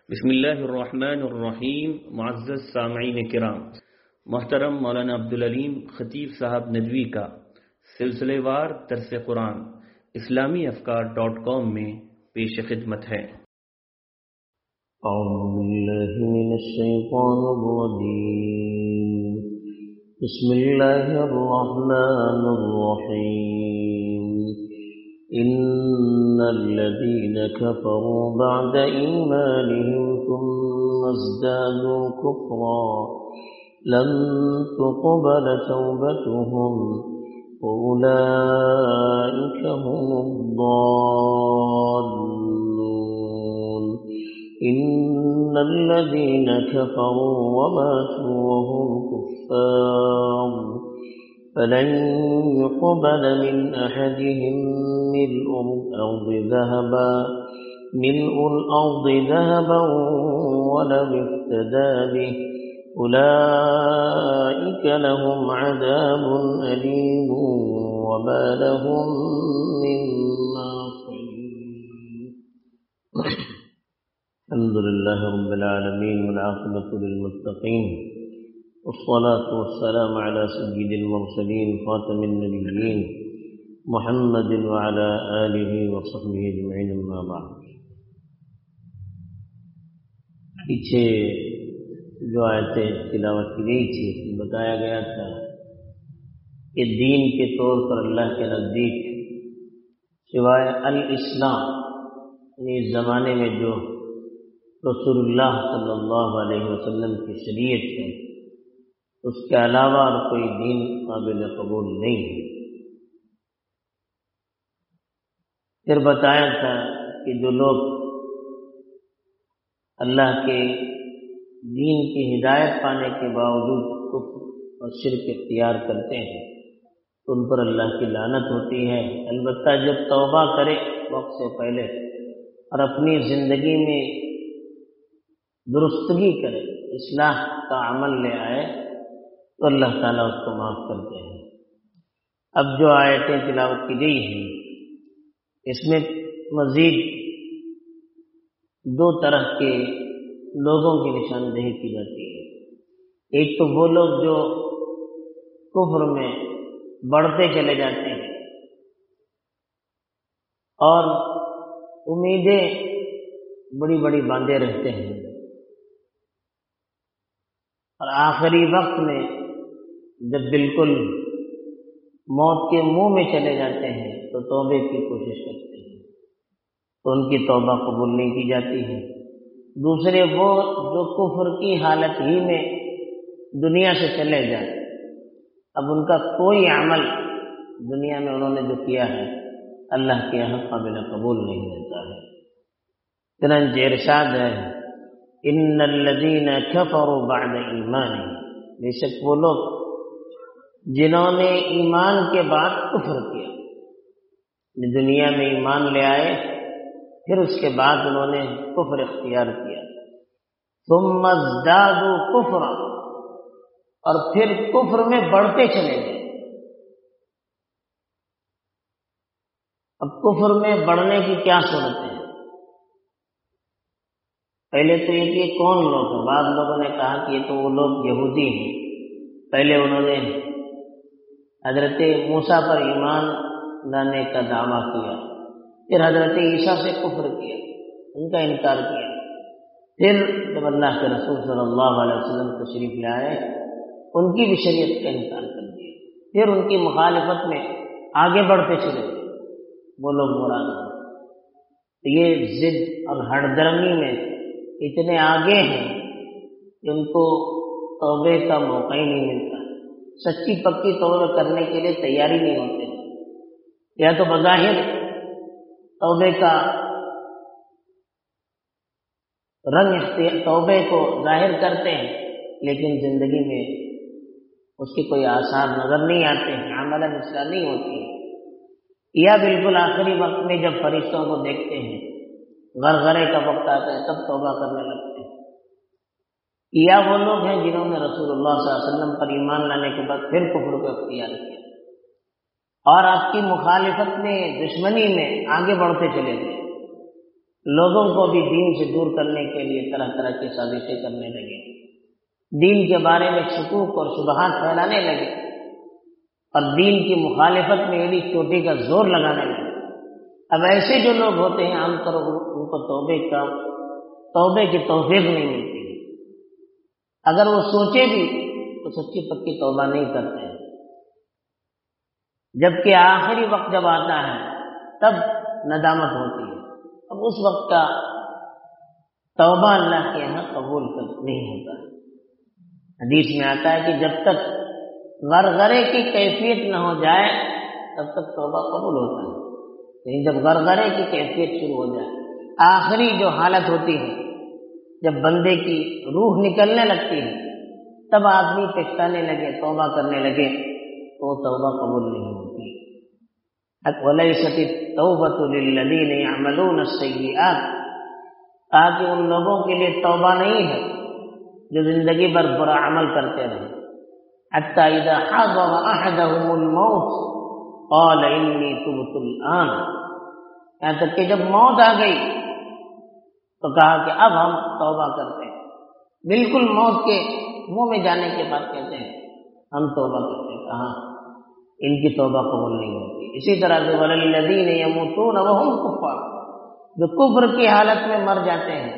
بسم اللہ الرحمن الرحیم. معزز سامعین کرام، محترم مولانا عبدالعلیم خطیب صاحب ندوی کا سلسلے وار درس قرآن اسلامیافکار.com میں پیش خدمت ہے. اعوذ باللہ من الشیطان الرجیم. بسم اللہ الرحمن الرحیم. ان الذين كفروا بعد ایمانهم ثم ازدادوا كفرا لن تقبل توبتهم أولئك هم الضالون. إن الذين كفروا وماتوا وهم كفار فلن يقبل من أحدهم ملء الأرض ذهبا ولو افتدى به أولئك لهم عذاب أليم وما لهم من ناصرين. الحمد لله رب العالمين والعاقبة للمتقين والصلاة والسلام على سيد المرسلين خاتم النبيين محمد وعلى آله وصحبه أجمعين. أما بعد، پیچھے جو آیتیں تلاوت کی گئی تھی بتایا گیا تھا کہ دین کے طور پر اللہ کے نزدیک سوائے الاسلام، یعنی اس زمانے میں جو رسول اللہ صلی اللہ علیہ وسلم کی شریعت ہے، اس کے علاوہ اور کوئی دین قابل قبول نہیں ہے. پھر بتایا تھا کہ جو لوگ اللہ کے دین کی ہدایت پانے کے باوجود کفر اور شرک اختیار کرتے ہیں تو ان پر اللہ کی لعنت ہوتی ہے. البتہ جب توبہ کرے وقت سے پہلے اور اپنی زندگی میں درستگی کرے، اصلاح کا عمل لے آئے تو اللہ تعالیٰ اس کو معاف کرتے ہیں. اب جو آیتیں تلاوت کی گئی ہیں اس میں مزید دو طرح کے لوگوں کی نشاندہی کی جاتی ہے. ایک تو وہ لوگ جو کفر میں بڑھتے چلے جاتے ہیں اور امیدیں بڑی بڑی باندھے رہتے ہیں اور آخری وقت میں جب بالکل موت کے منہ میں چلے جاتے ہیں تو توبے کی کوشش کرتے ہیں تو ان کی توبہ قبول نہیں کی جاتی ہے. دوسرے وہ جو کفر کی حالت ہی میں دنیا سے چلے جائیں، اب ان کا کوئی عمل دنیا میں انہوں نے جو کیا ہے اللہ کے یہاں قابل قبول نہیں رہتا ہے. چنانچہ ارشاد ہے ان الذین کفروا بعد ایمانہم، بے شک وہ لوگ جنہوں نے ایمان کے بعد کفر کیا، دنیا میں ایمان لے آئے پھر اس کے بعد انہوں نے کفر اختیار کیا، ثم ازدادوا کفرا، اور پھر کفر میں بڑھتے چلے گئے. اب کفر میں بڑھنے کی کیا صورت ہے؟ پہلے تو یہ کہ کون لوگ ہیں؟ بعض لوگوں نے کہا کہ یہ تو وہ لوگ یہودی ہیں. پہلے انہوں نے حضرت موسیٰ پر ایمان لانے کا دعویٰ کیا، پھر حضرت عیسیٰ سے کفر کیا، ان کا انکار کیا. پھر جب اللہ کے رسول صلی اللہ علیہ وسلم تشریف لے آئے ان کی بھی شریعت کا انکار کر دیا. پھر ان کی مخالفت میں آگے بڑھتے چلے گئے وہ لوگ مراد ہیں. یہ ضد اور ہٹ درمی میں اتنے آگے ہیں کہ ان کو توبے کا موقع ہی نہیں ملتا. سچی پکی توبہ کرنے کے لیے تیاری نہیں ہوتے، یا تو بظاہر توبے کا رنگ توبے کو ظاہر کرتے ہیں لیکن زندگی میں اس کے کوئی آثار نظر نہیں آتے ہیں، عملاً اصلاح نہیں ہوتی ہے. یا بالکل آخری وقت میں جب فرشتوں کو دیکھتے ہیں، غرغرے کا وقت آتا ہے تب توبہ کرنے لگتے ہیں. یا وہ لوگ ہیں جنہوں نے رسول اللہ صلی اللہ علیہ وسلم پر ایمان لانے کے بعد پھر کفر کو اختیار کیا اور آپ کی مخالفت میں دشمنی میں آگے بڑھتے چلے گئے. لوگوں کو بھی دین سے دور کرنے کے لیے طرح طرح کی سازشیں کرنے لگے، دین کے بارے میں شکوک اور شبہات پھیلانے لگے، اور دین کی مخالفت میں ایڑی چوٹی کا زور لگانے لگے۔ اب ایسے جو لوگ ہوتے ہیں عام طور ان کو توبے کی توفیق نہیں ملتی ہے، اگر وہ سوچے بھی تو سچی پکی توبہ نہیں کرتے ہیں، جبکہ آخری وقت جب آتا ہے تب ندامت ہوتی ہے، اب اس وقت کا توبہ اللہ کے یہاں قبول نہیں ہوتا ہے۔ حدیث میں آتا ہے کہ جب تک غرغرے کی کیفیت نہ ہو جائے تب تک توبہ قبول ہوتا ہے، لیکن جب غرغرے کی کیفیت شروع ہو جائے، آخری جو حالت ہوتی ہے جب بندے کی روح نکلنے لگتی ہے، تب آدمی پچھتانے لگے، توبہ کرنے لگے، تو توبہ قبول نہیں ہوتی۔ وَلَيْسَتِ التَّوْبَةُ لِلَّذِينَ يَعْمَلُونَ السَّيِّئَاتِ، تاکہ ان لوگوں کے لیے توبہ نہیں ہے جو زندگی بھر برا عمل کرتے رہے۔ حَتَّى إِذَا حَضَرَ أَحَدَهُمُ الْمَوْتُ قَالَ إِنِّي تُبْتُ الْآنَ، یہاں تک کہ جب موت آ گئی تو کہا کہ اب ہم توبہ کرتے ہیں، بالکل موت کے منہ میں جانے کے بعد کہتے ہیں ہم توبہ کرتے ہیں، کہاں ان کی توبہ قبول نہیں ہوتی۔ اسی طرح سے وَلَلَّذِينَ يَمُوتُونَ وَهُمْ كُفَّارٌ، جو کفر کی حالت میں مر جاتے ہیں،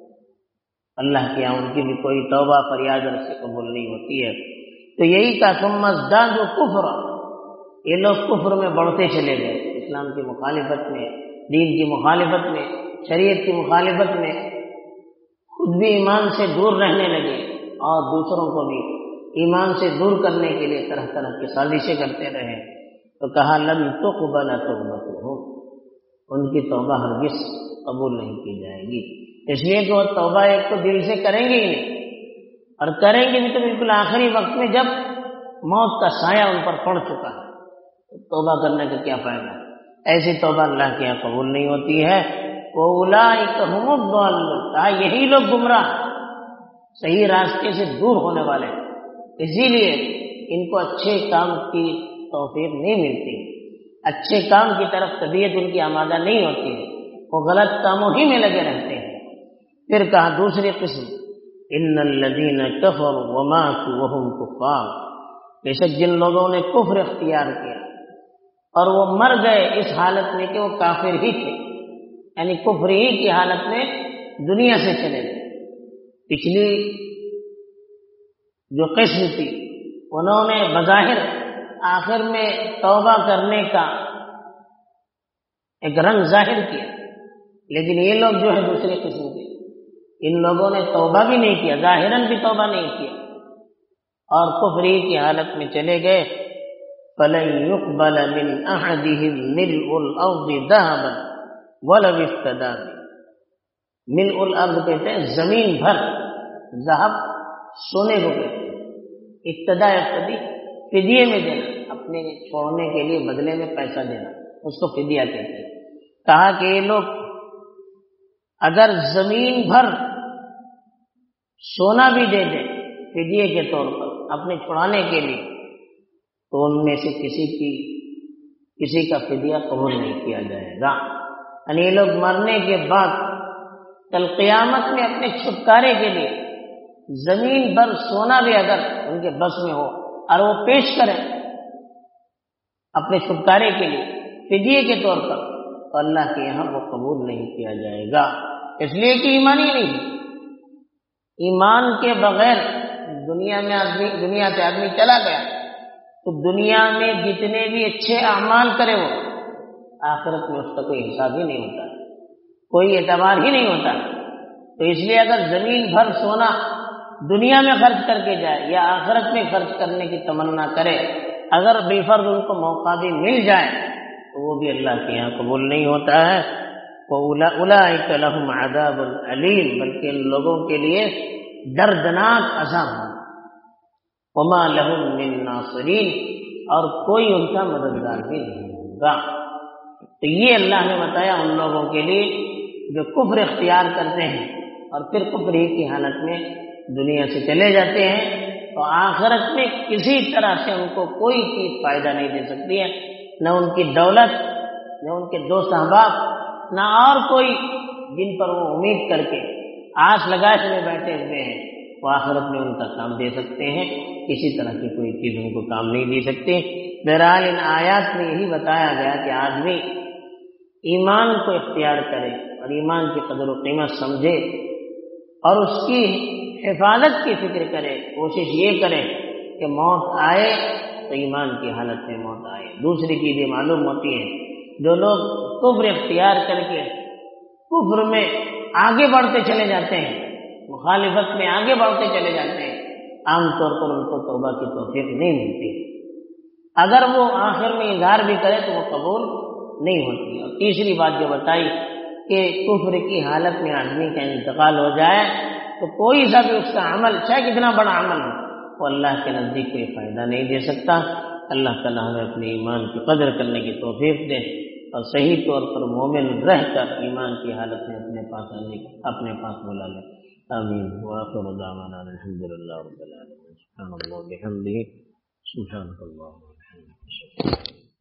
اللہ کے یہاں ان کی بھی کوئی توبہ فریاد سے قبول نہیں ہوتی ہے۔ تو یہی کا ثم ازدادوا کفرا، یہ لوگ کفر میں بڑھتے چلے گئے، اسلام کی مخالفت میں، دین کی مخالفت میں، شریعت کی مخالفت میں، خود بھی ایمان سے دور رہنے لگے اور دوسروں کو بھی ایمان سے دور کرنے کے لیے طرح طرح کی سازشیں کرتے رہے۔ تو کہا لن تقبل توبتہم، ان کی توبہ ہرگز قبول نہیں کی جائے گی، اس لیے کہ وہ توبہ ایک تو دل سے کریں گے ہی نہیں، اور کریں گے بھی تو بالکل آخری وقت میں جب موت کا سایہ ان پر پڑ چکا ہے، تو توبہ کرنے کا کیا فائدہ ہے؟ ایسی توبہ اللہ کے یہاں قبول نہیں ہوتی ہے۔ وَأُولَٰئِكَ هُمُ الضَّالُّونَ، یہی لوگ گمراہ، صحیح راستے سے دور ہونے والے ہیں، اسی لیے ان کو اچھے کام کی توفیق نہیں ملتی، اچھے کام کی طرف طبیعت ان کی آمادہ نہیں ہوتی ہے، وہ غلط کاموں ہی میں لگے رہتے ہیں۔ پھر کہا دوسری قسم ان الذین کفروا وماتوا وهم کفار، بے شک جن لوگوں نے کفر اختیار کیا اور وہ مر گئے اس حالت میں کہ وہ کافر ہی تھے، یعنی کفر ہی کی حالت میں دنیا سے چلے گئے۔ پچھلی جو قسم تھی انہوں نے بظاہر آخر میں توبہ کرنے کا ایک رنگ ظاہر کیا، لیکن یہ لوگ جو ہے دوسری قسم کے، ان لوگوں نے توبہ بھی نہیں کیا، ظاہراً بھی توبہ نہیں کیا، اور کفری کی حالت میں چلے گئے۔ فَلَن يُقْبَلَ مِنْ أَحَدِهِمْ مِلْءُ الْأَرْضِ ذَهَبًا وَلَوِ افْتَدَىٰ بِهِ، ملء الارض کہتے ہیں زمین بھر، ذهب سونے کو کہتے ہیں، ابتدا فدیے میں دینا، اپنے چھوڑنے کے لیے بدلے میں پیسہ دینا، اس کو فدیہ کہتے ہیں۔ کہا کہ یہ لوگ اگر زمین بھر سونا بھی دے دیں فدیے کے طور پر اپنے چھڑانے کے لیے، تو ان میں سے کسی کا فدیہ قبول نہیں کیا جائے گا۔ یعنی یہ لوگ مرنے کے بعد کل قیامت میں اپنے چھٹکارے کے لیے زمین بھر سونا بھی اگر ان کے بس میں ہو اور وہ پیش کریں اپنے چھٹکارے کے لیے فدیے کے طور پر، تو اللہ کے یہاں وہ قبول نہیں کیا جائے گا، اس لیے کہ ایمان ہی نہیں ہے۔ ایمان کے بغیر دنیا سے آدمی چلا گیا تو دنیا میں جتنے بھی اچھے اعمال کرے وہ آخرت میں اس کا کوئی حساب ہی نہیں ہوتا، کوئی اعتبار ہی نہیں ہوتا۔ تو اس لیے اگر زمین بھر سونا دنیا میں خرچ کر کے جائے یا آخرت میں خرچ کرنے کی تمنا کرے، اگر بالفرض ان کو موقع بھی مل جائے تو وہ بھی اللہ کے یہاں قبول نہیں ہوتا ہے۔ أُولَٰئِكَ لَهُمْ عَذَابٌ أَلِيمٌ، بلکہ ان لوگوں کے لیے دردناک عذاب ہے۔ وَمَا لَهُم مِّن نَّاصِرِينَ، اور کوئی ان کا مددگار بھی نہیں ہوگا۔ تو یہ اللہ نے بتایا ان لوگوں کے لیے جو کفر اختیار کرتے ہیں اور پھر کفر ہی کی حالت میں دنیا سے چلے جاتے ہیں، تو آخرت میں کسی طرح سے ان کو کوئی چیز فائدہ نہیں دے سکتی ہے، نہ ان کی دولت، نہ ان کے دوست احباب، نہ اور کوئی جن پر وہ امید کر کے آس لگائے میں بیٹھے ہوئے ہیں وہ آخرت میں ان کا کام دے سکتے ہیں، کسی طرح کی کوئی چیز ان کو کام نہیں دے سکتے۔ بہرحال ان آیات میں یہی بتایا گیا کہ آدمی ایمان کو اختیار کرے اور ایمان کی قدر و قیمت سمجھے اور اس کی حفاظت کی فکر کرے، کوشش یہ کرے کہ موت آئے تو ایمان کی حالت میں موت آئے۔ دوسری چیز یہ معلوم ہوتی ہے جو لوگ کفر اختیار کر کے کفر میں آگے بڑھتے چلے جاتے ہیں، مخالفت میں آگے بڑھتے چلے جاتے ہیں، عام طور پر ان کو توبہ کی توفیق نہیں ملتی، اگر وہ آخر میں اظہار بھی کرے تو وہ قبول نہیں ہوتی۔ اور تیسری بات جو بتائی کہ کفر کی حالت میں آدمی کا انتقال ہو جائے تو کوئی سا بھی اس کا عمل چاہے کتنا بڑا عمل ہو وہ اللہ کے نزدیک کوئی فائدہ نہیں دے سکتا۔ اللہ تعالیٰ ہمیں اپنے ایمان کی قدر کرنے کی توفیق دے اور صحیح طور پر مومن رہ کر ایمان کی حالت میں اپنے پاس بلا لے۔ آمین۔ وآخر دعوانا الحمد للہ رب العالمین۔ سبحان اللہ وبحمدہ، سبحانک اللہم وبحمدک۔